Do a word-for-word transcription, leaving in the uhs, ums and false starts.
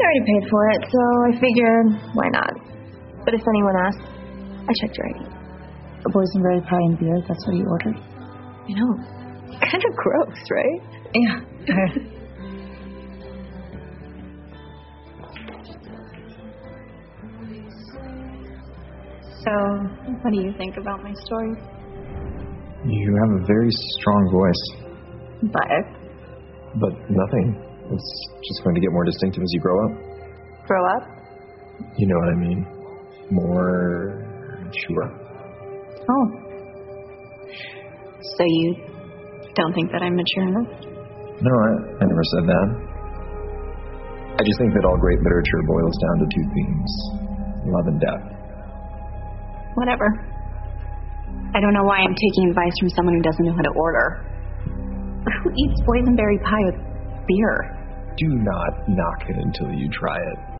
already paid for it, so I figured, why not? But if anyone asks, I checked your I D. A boysenberry pie and beer, that's what you ordered? You know, kind of gross, right? Yeah. So, what do you think about my story? You have a very strong voice. But? But nothing. It's just going to get more distinctive as you grow up. Grow up? You know what I mean. More sure. Oh. So you don't think that I'm mature enough? No, I, I never said that. I just think that all great literature boils down to two themes. Love and death. Whatever. I don't know why I'm taking advice from someone who doesn't know how to order. Who eats boysenberry pie with beer? Do not knock it until you try it.